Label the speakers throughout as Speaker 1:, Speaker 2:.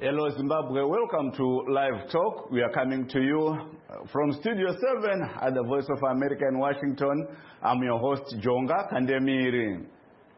Speaker 1: Hello Zimbabwe, welcome to Live Talk. We are coming to you from Studio 7 at the Voice of America in Washington. I'm your host, Jonga Kandemiri.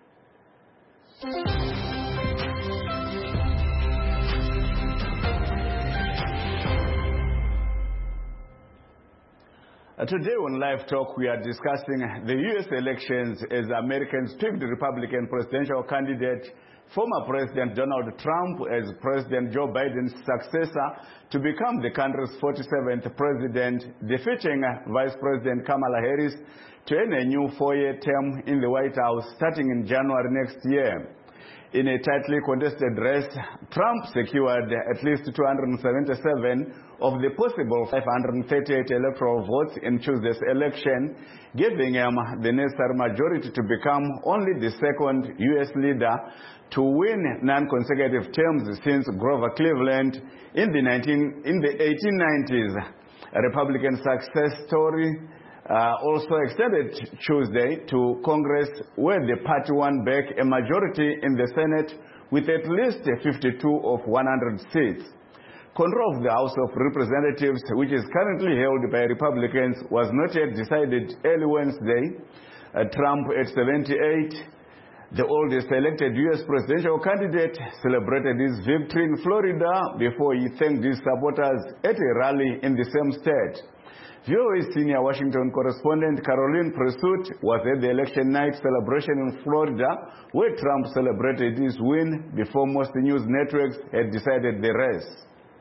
Speaker 1: Today on Live Talk, we are discussing the U.S. elections as Americans picked the Republican presidential candidate, former President Donald Trump, as President Joe Biden's successor to become the country's 47th president, defeating Vice President Kamala Harris to earn a new 4-year term in the White House starting in January next year. In a tightly contested race, Trump secured at least 277 of the possible 538 electoral votes in Tuesday's election, giving him the necessary majority to become only the second U.S. leader to win non-consecutive terms since Grover Cleveland in the 1890s. A Republican success story also extended Tuesday to Congress, where the party won back a majority in the Senate with at least 52 of 100 seats. Control of the House of Representatives, which is currently held by Republicans, was not yet decided early Wednesday. Trump, at 78, the oldest elected U.S. presidential candidate, celebrated his victory in Florida before he thanked his supporters at a rally in the same state. VOA senior Washington correspondent Caroline Presut was at the election night celebration in Florida, where Trump celebrated his win before most news networks had decided the race.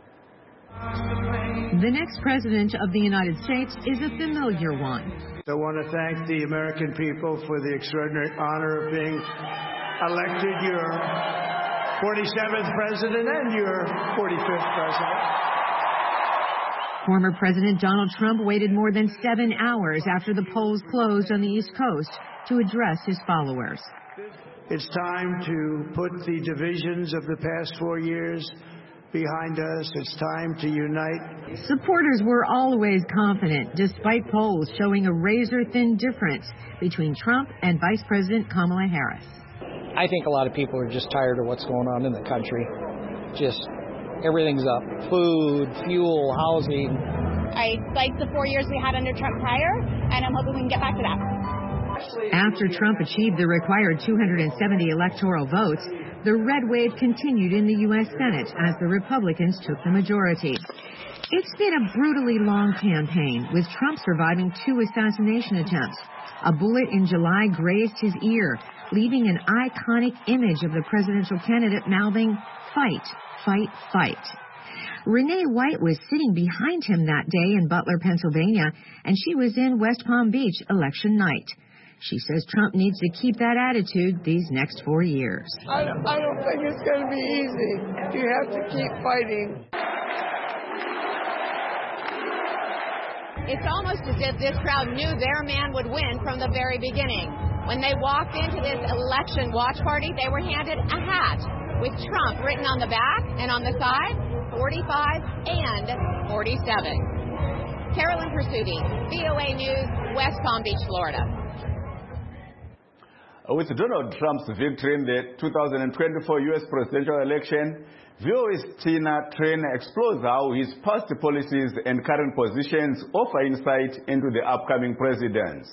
Speaker 2: The next president of the United States is a familiar one.
Speaker 3: I want to thank the American people for the extraordinary honor of being elected your 47th president and your 45th president.
Speaker 2: Former President Donald Trump waited more than 7 hours after the polls closed on the East Coast to address his followers.
Speaker 3: It's time to put the divisions of the past 4 years behind us. It's time to unite.
Speaker 2: Supporters were always confident, despite polls showing a razor-thin difference between Trump and Vice President Kamala Harris.
Speaker 4: I think a lot of people are just tired of what's going on in the country. Just everything's up. Food, fuel, housing.
Speaker 5: I liked the 4 years we had under Trump prior, and I'm hoping we can get back to that.
Speaker 2: After Trump achieved the required 270 electoral votes, the red wave continued in the U.S. Senate as the Republicans took the majority. It's been a brutally long campaign, with Trump surviving 2 assassination attempts. A bullet in July grazed his ear, leaving an iconic image of the presidential candidate mouthing, "Fight, fight, fight." Renee White was sitting behind him that day in Butler, Pennsylvania, and she was in West Palm Beach election night. She says Trump needs to keep that attitude these next 4 years.
Speaker 6: I don't think it's going to be easy. You have to keep fighting.
Speaker 5: It's almost as if this crowd knew their man would win from the very beginning. When they walked into this election watch party, they were handed a hat with Trump written on the back and on the side, 45 and 47. Carolyn Pursuti, VOA News, West Palm Beach, Florida.
Speaker 1: With Donald Trump's victory in the 2024 U.S. presidential election, VOA's Tina Train explores how his past policies and current positions offer insight into the upcoming presidents.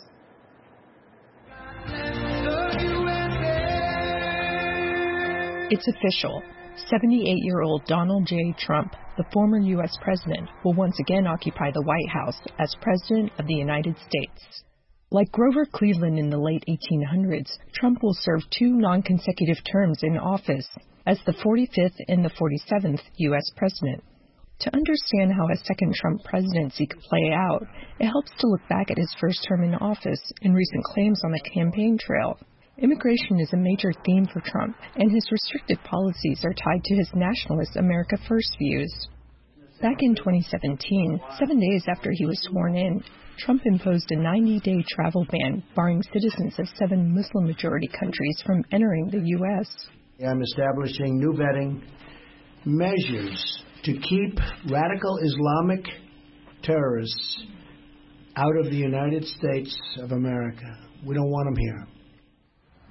Speaker 7: It's official. 78-year-old Donald J. Trump, the former U.S. president, will once again occupy the White House as President of the United States. Like Grover Cleveland in the late 1800s, Trump will serve 2 non-consecutive terms in office as the 45th and the 47th U.S. president. To understand how a second Trump presidency could play out, it helps to look back at his first term in office and recent claims on the campaign trail. Immigration is a major theme for Trump, and his restrictive policies are tied to his nationalist America First views. Back in 2017, 7 days after he was sworn in, Trump imposed a 90-day travel ban, barring citizens of 7 Muslim-majority countries from entering the U.S.
Speaker 3: I'm establishing new vetting measures to keep radical Islamic terrorists out of the United States of America. We don't want them here.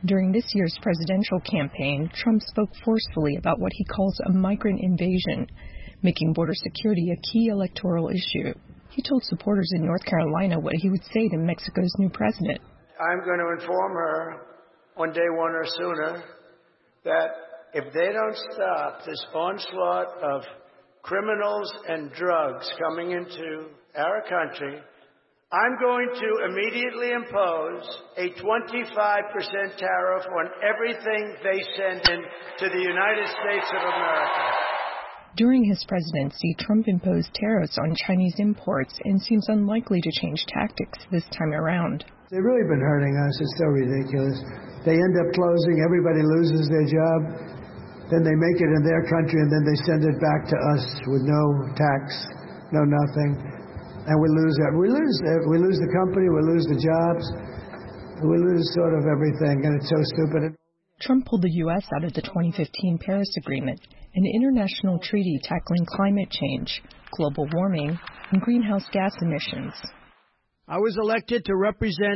Speaker 7: During this year's presidential campaign, Trump spoke forcefully about what he calls a migrant invasion, making border security a key electoral issue. He told supporters in North Carolina what he would say to Mexico's new president.
Speaker 3: I'm going to inform her on day one or sooner that if they don't stop this onslaught of criminals and drugs coming into our country, I'm going to immediately impose a 25% tariff on everything they send in to the United States of America.
Speaker 7: During his presidency, Trump imposed tariffs on Chinese imports and seems unlikely to change tactics this time around.
Speaker 3: They've really been hurting us. It's so ridiculous. They end up closing. Everybody loses their job. Then they make it in their country, and then they send it back to us with no tax, no nothing. And we lose that. We lose the company. We lose the jobs. We lose sort of everything, and it's so stupid.
Speaker 7: Trump pulled the U.S. out of the 2015 Paris Agreement, an international treaty tackling climate change, global warming, and greenhouse gas emissions.
Speaker 3: I was elected to represent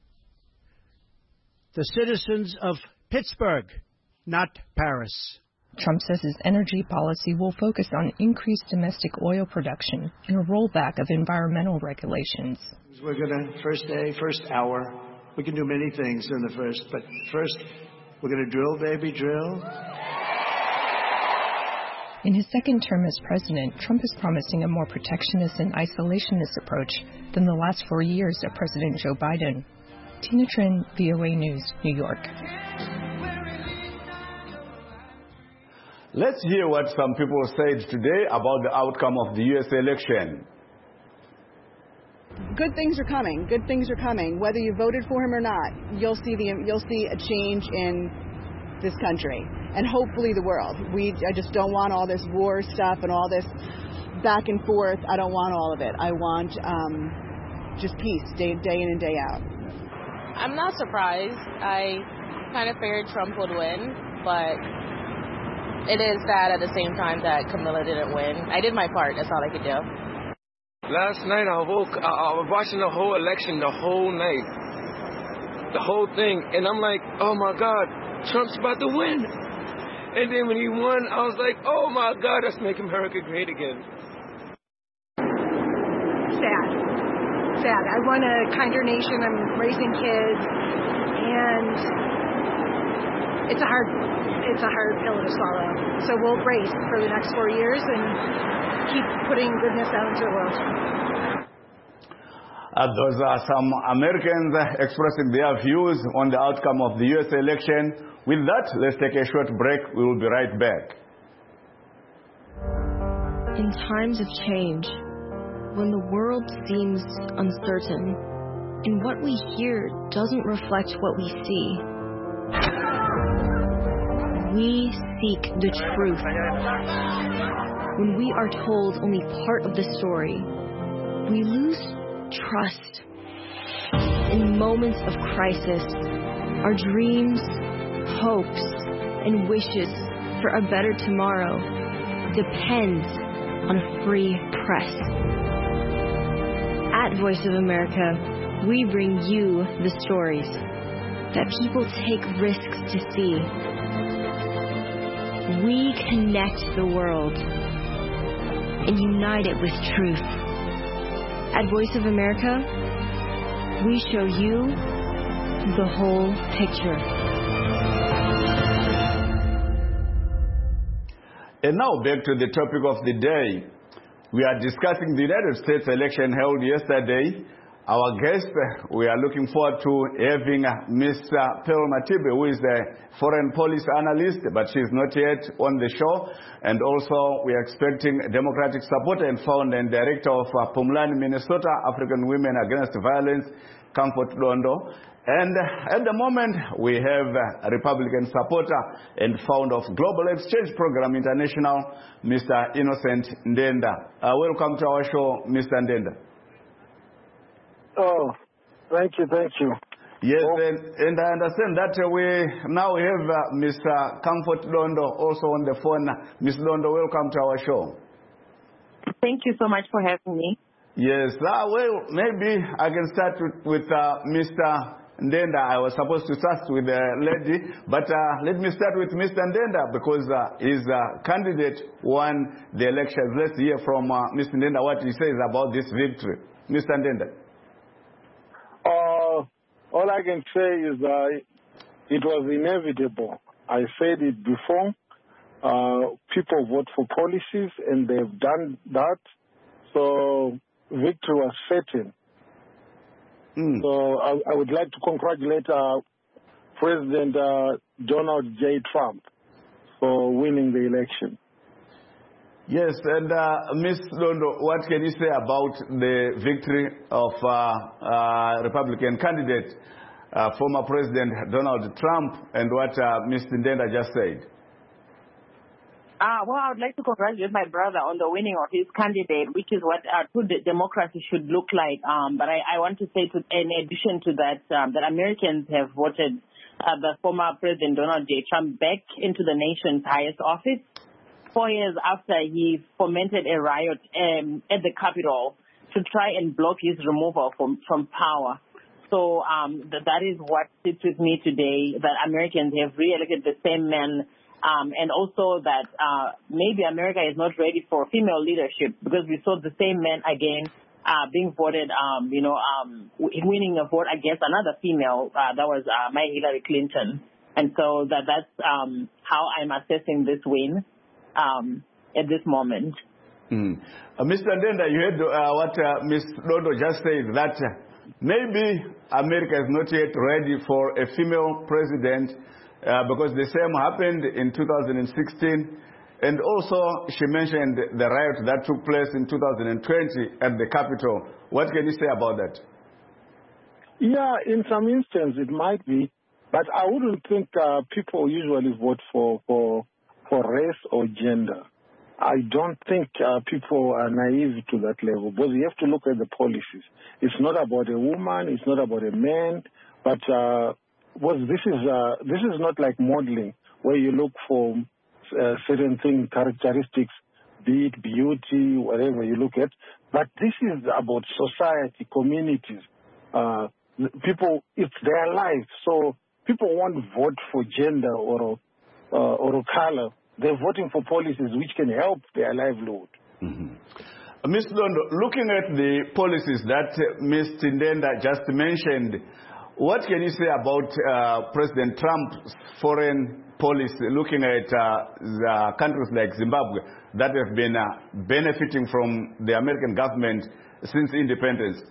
Speaker 3: the citizens of Pittsburgh, not Paris.
Speaker 7: Trump says his energy policy will focus on increased domestic oil production and a rollback of environmental regulations.
Speaker 3: We're going to, first day, first hour, we can do many things in the first, but first we're going to drill, baby, drill.
Speaker 7: In his second term as president, Trump is promising a more protectionist and isolationist approach than the last 4 years of President Joe Biden. Tina Trin, VOA News, New York.
Speaker 1: Let's hear what some people said today about the outcome of the U.S. election.
Speaker 8: Good things are coming. Good things are coming. Whether you voted for him or not, you'll see a change in this country and hopefully the world. I just don't want all this war stuff and all this back and forth. I don't want all of it. I want just peace, day in and day out.
Speaker 9: I'm not surprised. I kind of figured Trump would win, but it is sad at the same time that Camilla didn't win. I did my part. That's all I could do.
Speaker 10: Last night I was watching the whole election the whole night. The whole thing. And I'm like, oh my God, Trump's about to win. And then when he won, I was like, oh my God, let's make America great again.
Speaker 11: Sad. I want a kinder nation. I'm raising kids. And it's a hard pill to swallow. So we'll brace for the next 4 years and keep putting goodness out into the world.
Speaker 1: Those are some Americans expressing their views on the outcome of the U.S. election. With that, let's take a short break. We will be right back.
Speaker 12: In times of change, when the world seems uncertain, and what we hear doesn't reflect what we see, we seek the truth. When we are told only part of the story, we lose trust. In moments of crisis, our dreams, hopes, and wishes for a better tomorrow depends on a free press. At Voice of America, we bring you the stories that people take risks to see. We connect the world and unite it with truth. At Voice of America, we show you the whole picture.
Speaker 1: And now back to the topic of the day. We are discussing the United States election held yesterday. Our guest, we are looking forward to having Ms. Pearl Matibe, who is a foreign policy analyst, but she's not yet on the show. And also, we are expecting Democratic supporter and founder and director of Pumlani, Minnesota, African Women Against Violence, Comfort Dondo. And at the moment, we have a Republican supporter and founder of Global Exchange Program International, Mr. Innocent Ndenda. Welcome to our show, Mr. Ndenda.
Speaker 13: Oh, thank you.
Speaker 1: Yes, and I understand that we now have Mr. Comfort Dondo also on the phone. Ms. Dondo, welcome to our show.
Speaker 14: Thank you so much for having me.
Speaker 1: Yes, well, maybe I can start with Mr. Ndenda. I was supposed to start with the lady, but let me start with Mr. Ndenda because his candidate won the elections. Let's hear from Mr. Ndenda what he says about this victory. Mr. Ndenda.
Speaker 13: All I can say is it was inevitable. I said it before. People vote for policies, and they've done that. So victory was certain. So I would like to congratulate President Donald J. Trump for winning the election.
Speaker 1: Yes, and Ms. Londo, what can you say about the victory of Republican candidate, former President Donald Trump, and what Mr. Ndenda just said?
Speaker 14: Well, I would like to congratulate my brother on the winning of his candidate, which is what true democracy should look like. But I want to say, in addition to that, that Americans have voted the former President Donald J. Trump back into the nation's highest office 4 years after he fomented a riot at the Capitol to try and block his removal from power. So that is what sits with me today, that Americans have re-elected the same man, and also that maybe America is not ready for female leadership because we saw the same man again being voted, winning a vote against another female, that was Hillary Clinton. And so that's how I'm assessing this win at this moment.
Speaker 1: Mr. Ndenda, you heard what Ms. Londo just said, that maybe America is not yet ready for a female president because the same happened in 2016. And also, she mentioned the riot that took place in 2020 at the Capitol. What can you say about that?
Speaker 13: Yeah, in some instances it might be, but I wouldn't think people usually vote for race or gender. I don't think people are naive to that level, because you have to look at the policies. It's not about a woman, it's not about a man, but this is not like modeling where you look for certain characteristics, be it beauty, whatever you look at. But this is about society, communities. People, it's their life. So people won't vote for gender or color. They're voting for policies which can help their livelihood.
Speaker 1: Ms. Londo, looking at the policies that Mr. Ndenda just mentioned, what can you say about President Trump's foreign policy, looking at the countries like Zimbabwe that have been benefiting from the American government since independence?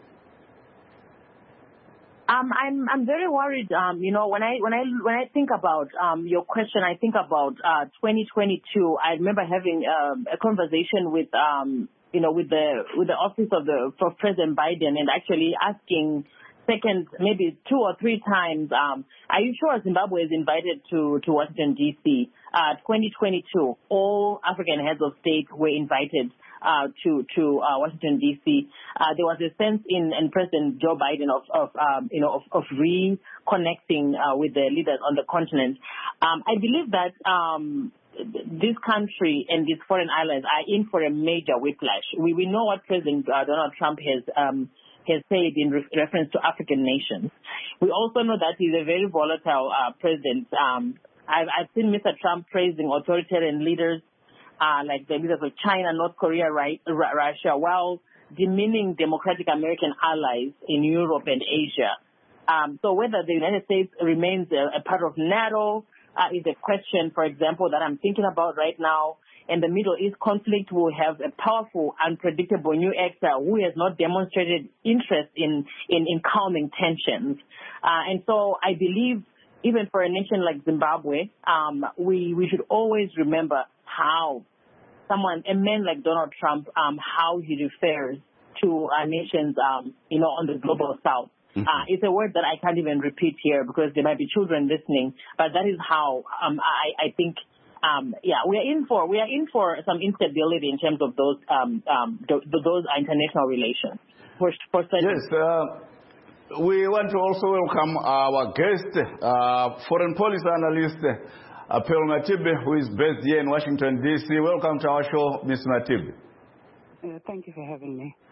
Speaker 14: I'm very worried. When I think about your question, I think about 2022. I remember having a conversation with the office for President Biden, and actually asking maybe 2 or 3 times, are you sure Zimbabwe is invited to Washington, D.C.? 2022, all African heads of state were invited to Washington, D.C. There was a sense in President Joe Biden of reconnecting with the leaders on the continent. I believe that this country and these foreign allies are in for a major whiplash. We know what President Donald Trump has said in reference to African nations. We also know that he's a very volatile president. I've seen Mr. Trump praising authoritarian leaders like the leaders of China, North Korea, Russia, while demeaning democratic American allies in Europe and Asia. So whether the United States remains a part of NATO is a question, for example, that I'm thinking about right now. And the Middle East conflict will have a powerful, unpredictable new actor who has not demonstrated interest in calming tensions. And so I believe even for a nation like Zimbabwe, we should always remember how a man like Donald Trump, how he refers to our nations, on the global south. It's a word that I can't even repeat here because there might be children listening, but that is how I think. We are in for some instability in terms of those international relations.
Speaker 1: Yes, we want to also welcome our guest, foreign policy analyst, Pearl Matibe, who is based here in Washington, D.C. Welcome to our show, Ms. Matibe.
Speaker 15: Thank you for having me.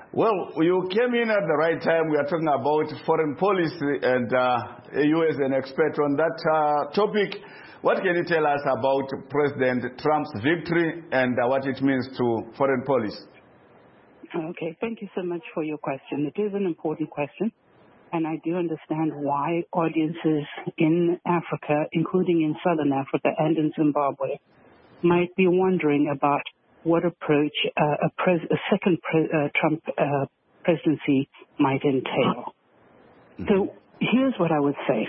Speaker 1: Well, you came in at the right time. We are talking about foreign policy, and you as an expert on that topic. What can you tell us about President Trump's victory and what it means to foreign policy?
Speaker 15: Okay, thank you so much for your question. It is an important question, and I do understand why audiences in Africa, including in Southern Africa and in Zimbabwe, might be wondering about what approach a second Trump presidency might entail. So here's what I would say.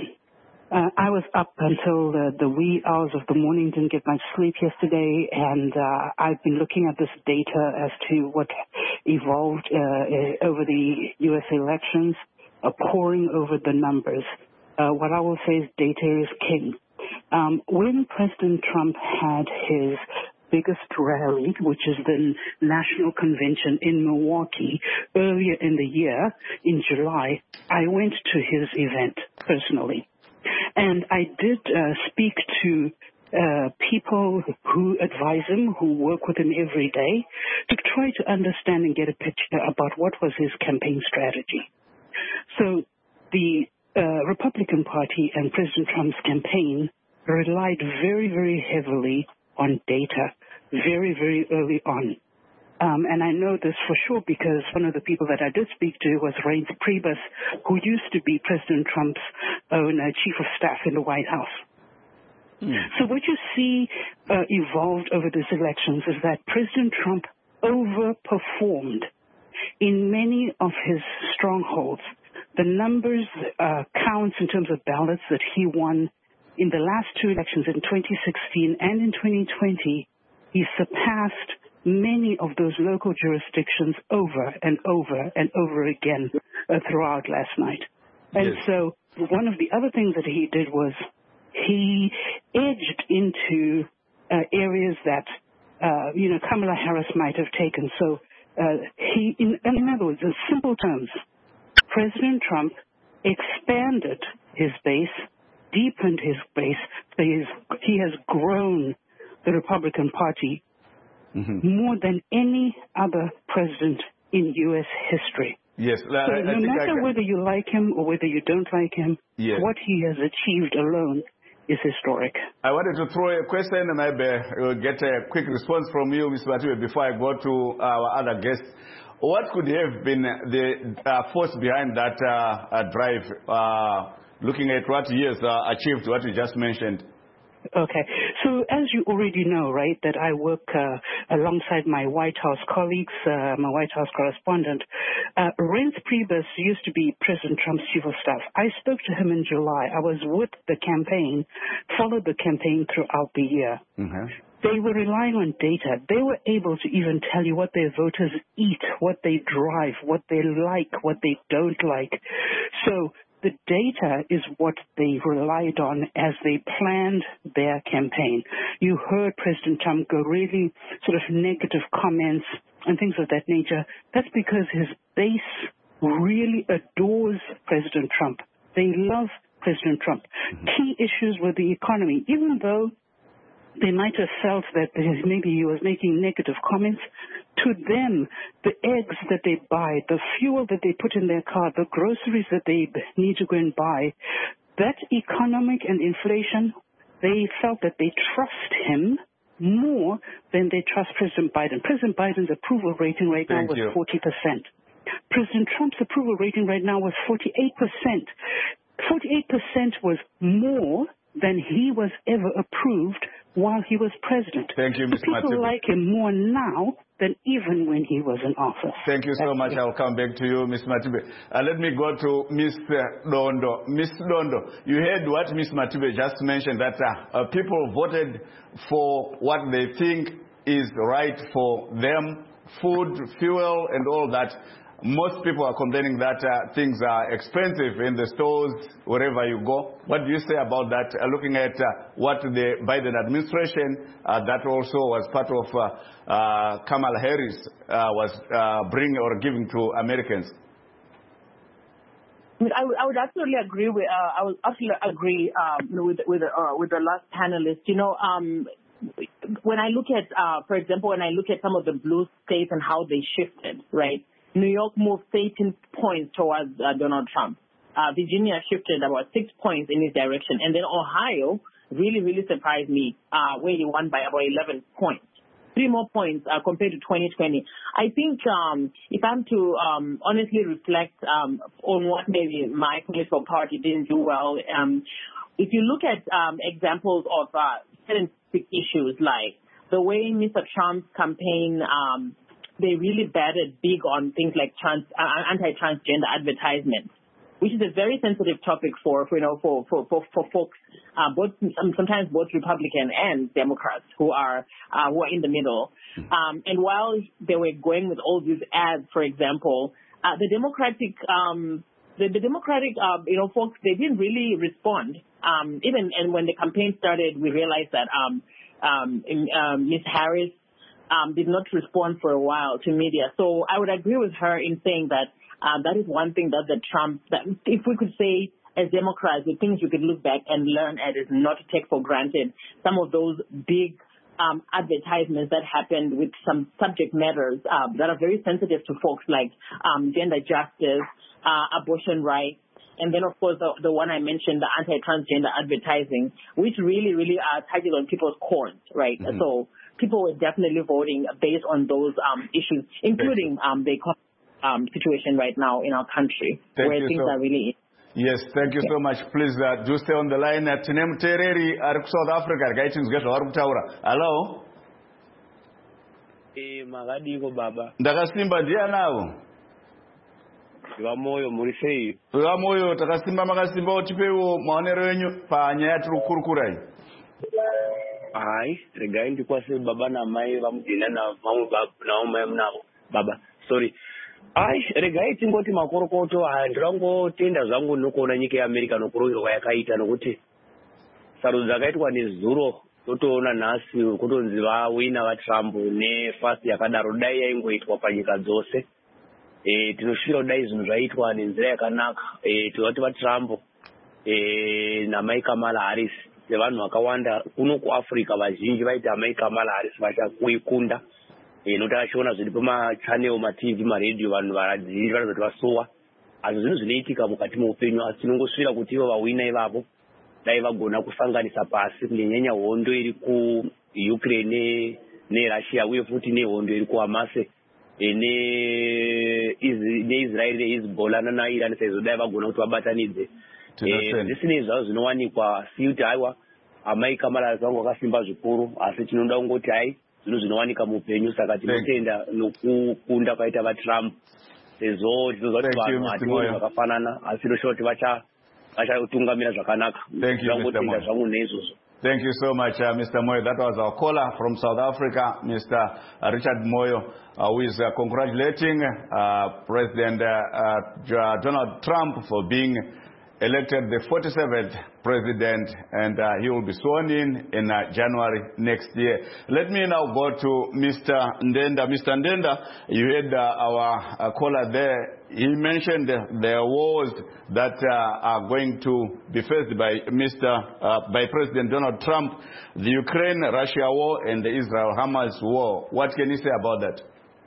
Speaker 15: I was up until the wee hours of the morning, didn't get much sleep yesterday, and I've been looking at this data as to what evolved over the U.S. elections, poring over the numbers. What I will say is data is king. When President Trump had his biggest rally, which is the National Convention in Milwaukee earlier in the year, in July, I went to his event personally. And I did speak to people who advise him, who work with him every day, to try to understand and get a picture about what was his campaign strategy. So the Republican Party and President Trump's campaign relied very, very heavily on data very, very early on. And I know this for sure because one of the people that I did speak to was Reince Priebus, who used to be President Trump's own chief of staff in the White House. So what you see evolved over these elections is that President Trump overperformed in many of his strongholds. The numbers, counts in terms of ballots that he won in the last two elections in 2016 and in 2020, he surpassed many of those local jurisdictions over and over and over again throughout last night. And so one of the other things that he did was he edged into areas that, Kamala Harris might have taken. So in other words, in simple terms, President Trump expanded his base, deepened his base. So he has grown the Republican Party more than any other president in U.S. history.
Speaker 1: Yes.
Speaker 15: So no matter whether you like him or whether you don't like him, what he has achieved alone is historic.
Speaker 1: I wanted to throw a question and maybe we'll get a quick response from you, Ms. Matibe, before I go to our other guest. What could have been the force behind that drive, looking at what he has achieved, what you just mentioned?
Speaker 15: Okay. So as you already know, right, that I work alongside my White House colleagues, my White House correspondent. Reince Priebus used to be President Trump's chief of staff. I spoke to him in July. I was with the campaign, followed the campaign throughout the year. They were relying on data. They were able to even tell you what their voters eat, what they drive, what they like, what they don't like. So the data is what they relied on as they planned their campaign. You heard President Trump go really sort of negative comments and things of that nature. That's because his base really adores President Trump. They love President Trump. Key issues were the economy. Even though they might have felt that maybe he was making negative comments, to them, the eggs that they buy, the fuel that they put in their car, the groceries that they need to go and buy, that economic and inflation, they felt that they trust him more than they trust President Biden. President Biden's approval rating right now was 40%. President Trump's approval rating right now was 48%. 48% was more than he was ever approved while he was president.
Speaker 1: Thank you, Ms. Matibe.
Speaker 15: People like him more now than even when he was in office.
Speaker 1: Thank you so much. I'll come back to you, Ms. Matibe. Let me go to Ms. Dondo. Ms. Dondo, you heard what Ms. Matibe just mentioned, that people voted for what they think is right for them, food, fuel, and all that. Most people are complaining that things are expensive in the stores, wherever you go. What do you say about that? Looking at what the Biden administration, that also was part of Kamala Harris, was bringing or giving to Americans.
Speaker 14: I would absolutely agree with. I would absolutely agree with the last panelist. When I look at, for example, when I look at some of the blue states and how they shifted, right? New York moved 13 points towards Donald Trump. Virginia shifted about 6 points in his direction. And then Ohio really, really surprised me, where he won by about 11 points. 3 more points compared to 2020. I think if I'm to honestly reflect on what maybe my political party didn't do well, if you look at examples of certain big issues, like the way Mr. Trump's campaign, they really batted big on things like anti-transgender advertisements, which is a very sensitive topic for folks, sometimes both Republican and Democrats who are in the middle. And while they were going with all these ads, for example, the Democratic folks, they didn't really respond. And when the campaign started, we realized that Ms. Harris did not respond for a while to media. So I would agree with her in saying that that is one thing that if we could say as Democrats, the things we could look back and learn at is not to take for granted some of those big advertisements that happened with some subject matters that are very sensitive to folks, like gender justice, abortion rights, and then, of course, the one I mentioned, the anti-transgender advertising, which really, really touches on people's cores, right? Mm-hmm. So people were definitely voting based on those issues, including the economic situation right now in our country, where things are really...
Speaker 1: Yes, thank you so much. Please do stay on the line. Tinem Tereri, South Africa. Hello?
Speaker 16: Magadiko Baba.
Speaker 1: Ndakasimba ndiya nawo.
Speaker 16: Vamoyo murisei.
Speaker 1: Vamoyo takasimba makasimba otipewo maonero enyu panyaya tiri kukurukura iyi.
Speaker 16: Hai, regai ndikwase baba namai vamudina na mamwe baba naomai munavo. Baba, sorry. Ai, regai tingoti makorokoto ndirangotenda zvangu nokuona nyika yeAmerica nokuroverwa yakaita nokuti sarudzo dzakaitwa nezuro totoona nhasi kutonzi vawina vaTrump nefast yakadaro dai yaingoitwa panyika dzose. Tinosvira kudai zvinhu zvaitwa nenzira yakanaka. Tinoti vaTrump namai Kamala Harris sevanhu vakawanda kuno kuAfrica vazhinji vaiti amai Kamala Harris vachakuikunda. Notachiona zviri pamachanel, maTV, maredhiyo vanhu vazhinji vanozoti vasowa. Asi zvinhu zvinoitika mukati meupenyu, asi tinongosvira kuti ivo vawina ivavo dai vagona kusanganisa pasi kunyanya hondo iri kuUkraine neRussia uye futi nehondo iri kuHamas neIsrael neHezbollah naIran sezvo dai vagona kuti vabatanidze. Zvisinei zvavo zvinowanikwa siyuti haiwa amai Kamala Harris vangu vakasimba zvikuru, asi tinoda kungoti hai zvinhu zvinowanika muupenyu, saka tinotenda nokukunda kwaita vaTrump sezvo tinoziva kuti vanhu hationi zvakafanana asi tinoshuva kuti vachatungamira zvakanaka. Zvangotenda zvangu neizvozvo.
Speaker 1: Thank you so much, Mr. Moyo. That was our caller from South Africa, Mr. Richard Moyo, who is congratulating President Donald Trump for being elected the 47th president, and he will be sworn in January next year. Let me now go to Mr. Ndenda. Mr. Ndenda, you heard our caller there. He mentioned the wars that are going to be faced by President Donald Trump, the Ukraine-Russia war and the Israel-Hamas war. What can you say about that?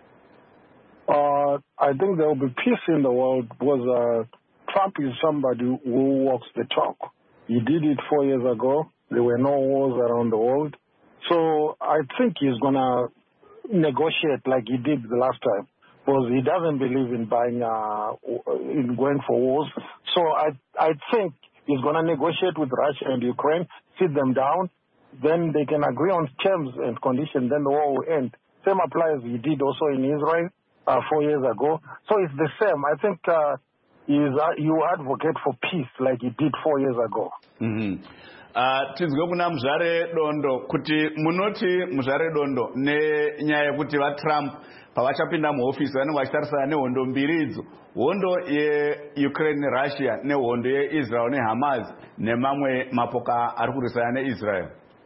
Speaker 13: I think there will be peace in the world because Trump is somebody who walks the talk. He did it 4 years ago. There were no wars around the world. So I think he's going to negotiate like he did the last time, because he doesn't believe in in going for wars. So I think he's going to negotiate with Russia and Ukraine, sit them down, then they can agree on terms and conditions, then the war will end. Same applies he did also in Israel 4 years ago. So it's the same. I think you advocate for peace like he did 4 years ago.
Speaker 1: Tizwe kuna mzare dondo kuti munoti mzare dondo nenyaya yekuti vaTrump pavachapinda muofisi vanenge vachitarisana nehondo mbiri idzo, hondo yeUkraine Russia nehondo yeIsrael neHamas nemamwe mapoka ari kurwisana neIsrael.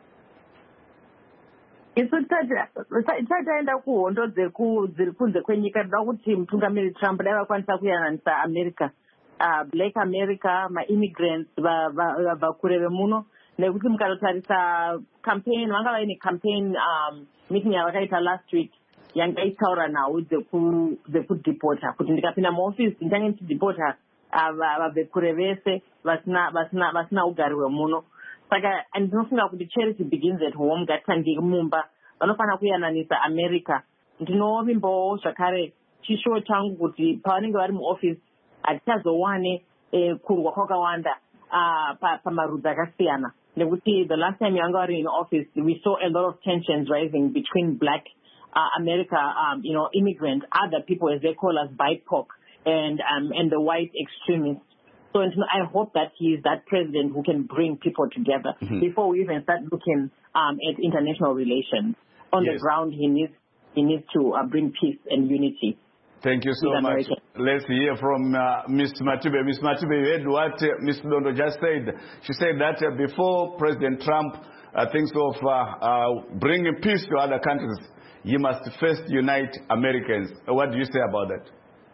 Speaker 14: Tataenda kuhondo dziri kunze kwenyika, toda kuti mutungamiri Trump dai vakwanisa kuyananisa America, Black America, ma-immigrants vakure vemuno, nekuti mukatotarisa campaign, vanga vaine campaign meeting yavakaita last week, yanga itaura nawo dzekudhipota kuti ndikapinda muofisi ndichange ndichidhipota vabve kure vese vasina ugari hwemuno. Saka ndinofunga kuti charity begins at home. Ngatitange mumba, vanofanira kuyananisa America. Ndinovimbawo zvakare chishuwo changu kuti pavanenge vari muofisi hatichazowane kurwa kwakawanda pamarudzi akasiyana, nekuti the last time yanga vari in office we saw a lot of tensions rising between black America, immigrant, other people as they call us BIPOC, and the white extremists. So I hope that he is that president who can bring people together before we even start looking at international relations. On the ground, he needs to bring peace and unity.
Speaker 1: Thank you so much. Let's hear from Ms. Matibe. Ms. Matibe, you heard what Ms. Londo just said. She said that before President Trump thinks of bringing peace to other countries, he must first unite Americans. What do you say about that?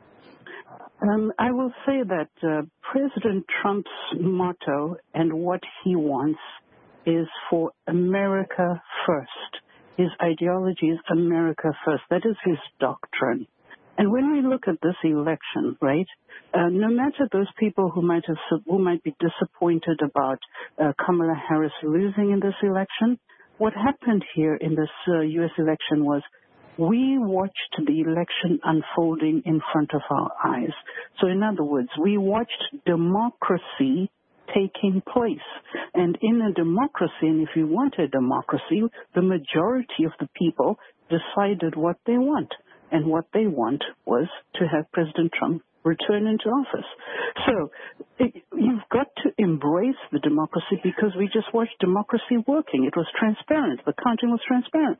Speaker 15: I will say that President Trump's motto and what he wants is for America first. His ideology is America first. That is his doctrine. And when we look at this election, right, no matter those people who might be disappointed about Kamala Harris losing in this election, what happened here in this U.S. election was we watched the election unfolding in front of our eyes. So in other words, we watched democracy taking place. And in a democracy, and if you want a democracy, the majority of the people decided what they want. And what they want was to have President Trump return into office. So you've got to embrace the democracy, because we just watched democracy working. It was transparent. The counting was transparent.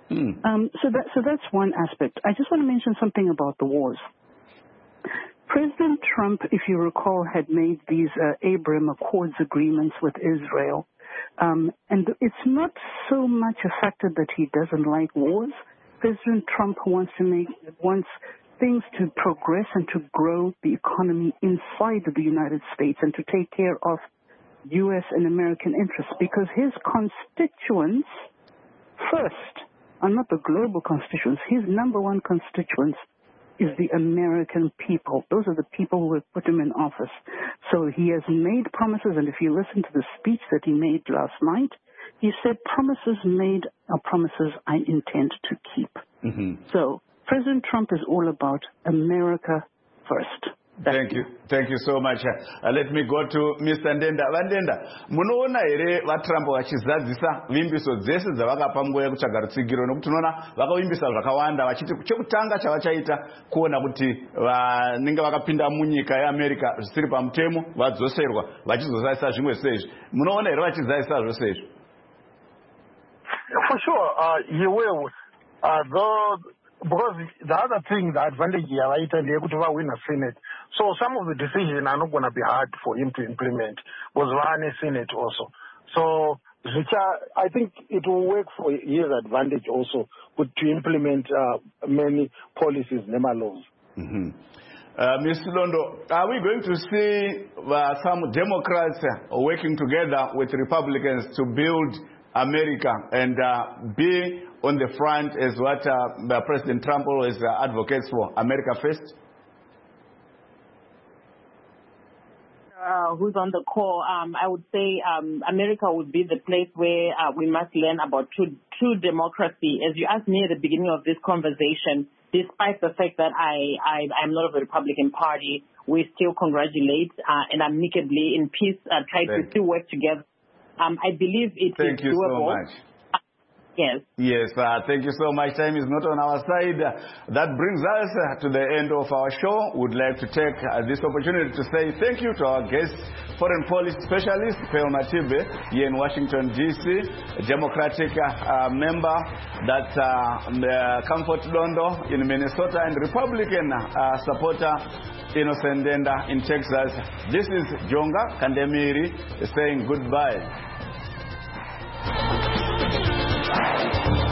Speaker 15: So that's one aspect. I just want to mention something about the wars. President Trump, if you recall, had made these Abraham Accords agreements with Israel. And it's not so much a factor that he doesn't like wars. President Trump wants things to progress and to grow the economy inside the United States and to take care of U.S. and American interests, because his constituents first are not the global constituents. His number one constituents is the American people. Those are the people who have put him in office. So he has made promises, and if you listen to the speech that he made last night, he said, promises made are promises I intend to keep. So President Trump is all about America first.
Speaker 1: Thank you so much. Let me go to Mr. Ndenda. Vandenda, munoona here vaTrump vachizadzisa vimbiso dzese dzavakapa nguva yekutsvaga rutsigiro, nokuti unoona vakavimbisa zvakawanda vachiti chekutanga chavachaita kuona kuti vanenge vakapinda munyika yeAmerica zvisiri pamutemo vadzoserwa, vachizozadzisa zvimwe sezvi. Munoona here vachizadzisa zvose izvi?
Speaker 13: For sure, he will. Because the other thing, the advantage here, right, and they're able to win a Senate. So some of the decisions are not going to be hard for him to implement. Was run a Senate also. So I think it will work for his advantage also to implement many policies, NEMA laws.
Speaker 1: Ms. Londo, are we going to see some Democrats working together with Republicans to build America and be on the front as what President Trump always advocates for, America first?
Speaker 14: Who's on the call? I would say America would be the place where we must learn about true democracy. As you asked me at the beginning of this conversation, despite the fact that I'm not of the Republican Party, we still congratulate and amicably in peace try to still work together. I believe it is doable.
Speaker 1: Thank you so much. Yes, thank you so much. Time is not on our side. That brings us to the end of our show. We'd like to take this opportunity to say thank you to our guest, foreign policy specialist, Pearl Matibe, here in Washington, D.C., Democratic member, that's Comfort Londo in Minnesota, and Republican supporter, Innocent Ndenda in Texas. This is Jonga Kandemiri saying goodbye.